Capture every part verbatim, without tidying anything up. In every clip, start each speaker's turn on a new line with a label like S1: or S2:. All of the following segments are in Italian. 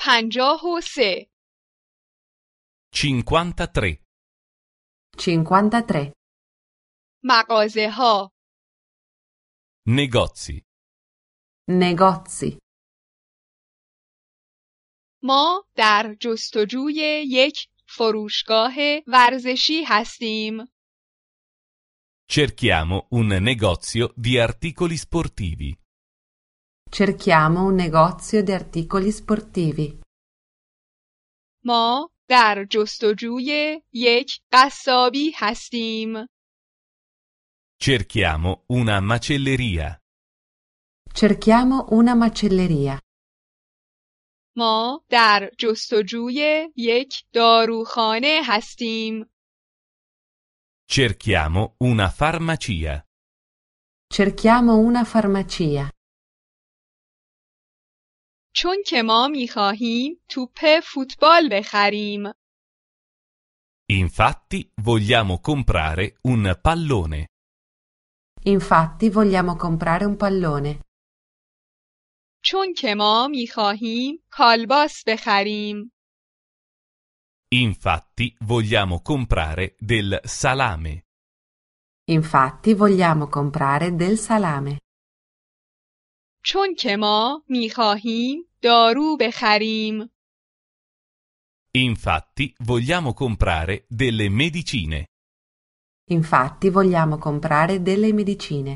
S1: پنجاه و سه
S2: cinquantatré.
S3: cinquantatré.
S1: مغازه ها
S2: Negozi.
S3: Negozi.
S1: ما در جستجوی یک فروشگاه ورزشی هستیم.
S2: Cerchiamo un negozio di articoli sportivi.
S3: Cerchiamo un negozio di articoli sportivi.
S1: ما در جستجوی یک قصابی هستیم.
S2: Cerchiamo una macelleria.
S3: Cerchiamo una macelleria.
S1: ما در جستجوی یک داروخانه هستیم.
S2: Cerchiamo una farmacia.
S3: Cerchiamo una farmacia.
S1: چون که ما می‌خواهیم توپ فوتبال بخریم.
S2: Infatti vogliamo comprare un pallone.
S3: Infatti vogliamo comprare un pallone.
S1: چون که ما می‌خواهیم کالباس بخریم.
S2: Infatti vogliamo comprare del salame.
S3: Infatti vogliamo comprare del salame.
S1: چون که ما می‌خواهیم دارو بخریم.
S2: Infatti vogliamo comprare delle medicine.
S3: Infatti vogliamo comprare delle medicine.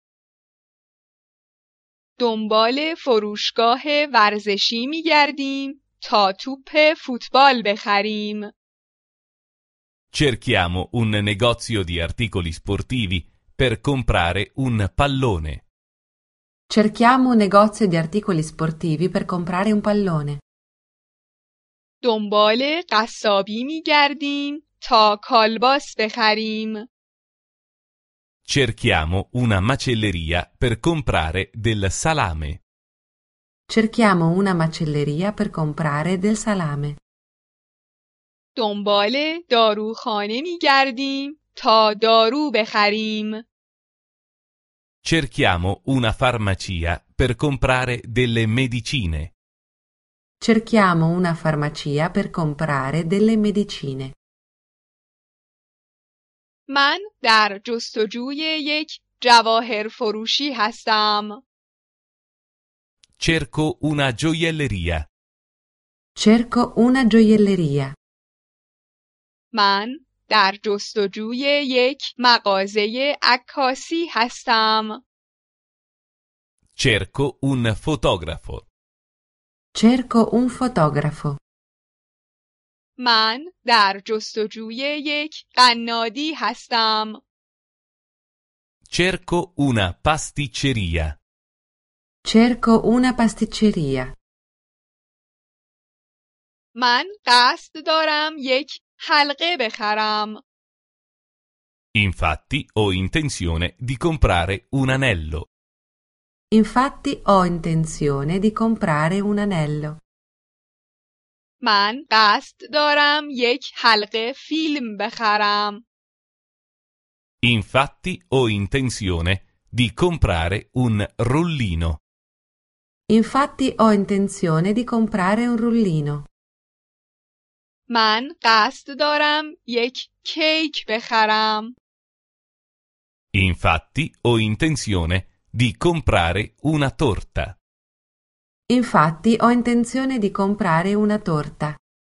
S1: دنبال فروشگاه ورزشی می‌گردیم تا توپ فوتبال بخریم.
S2: Cerchiamo un negozio di articoli sportivi per comprare un pallone.
S3: Cerchiamo un negozio di articoli sportivi per comprare un pallone.
S1: دنبال قصابی می‌گردیم تا کالباس بخریم.
S2: Cerchiamo una macelleria per comprare del salame.
S3: Cerchiamo una macelleria per comprare del salame.
S1: دنبال داروخانه می‌گردیم تا دارو بخریم.
S2: Cerchiamo una farmacia per comprare delle medicine.
S3: Cerchiamo una farmacia per comprare delle medicine.
S1: من در جستجوی یک جواهر فروشی هستم.
S2: Cerco una gioielleria.
S3: Cerco una gioielleria.
S1: من در جستجوی یک مغازه عکاسی هستم.
S2: Cerco un fotografo.
S3: Cerco un fotografo.
S1: من در جستجوی یک قنادی هستم.
S2: Cerco una pasticceria.
S3: Cerco una pasticceria.
S1: من قصد دارم یک حلقه بخرم.
S2: Infatti ho intenzione di comprare un anello.
S3: Infatti ho intenzione di comprare un anello.
S1: من قصد دارم یک حلقه فیلم بخرم.
S2: Infatti ho intenzione di comprare un rullino.
S3: Infatti ho intenzione di comprare un rullino.
S1: من قصد دارم یک کیک بخرم.
S2: Infatti ho intenzione di comprare una torta.
S3: Infatti ho intenzione di comprare una torta.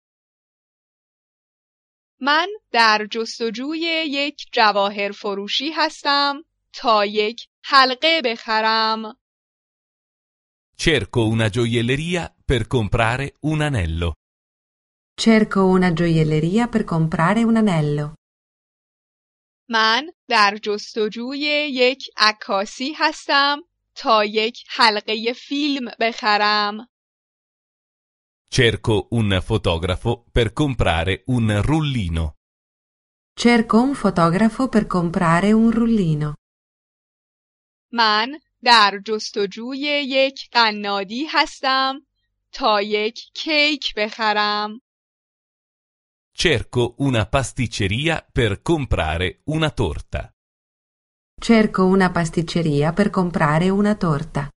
S1: من در جستجوی یک جواهر فروشی هستم تا یک حلقه بخرم.
S2: Cerco una gioielleria per comprare un anello.
S3: Cerco una gioielleria per comprare un anello.
S1: من در جستجوی یک عکاسی هستم تا یک حلقه فیلم بخرم.
S2: Cerco un fotografo per comprare un rullino.
S3: Cerco un fotografo per comprare un rullino.
S1: من در جستجوی یک قنادی هستم تا یک کیک بخرم.
S2: Cerco una pasticceria per comprare una torta.
S3: Cerco una pasticceria per comprare una torta.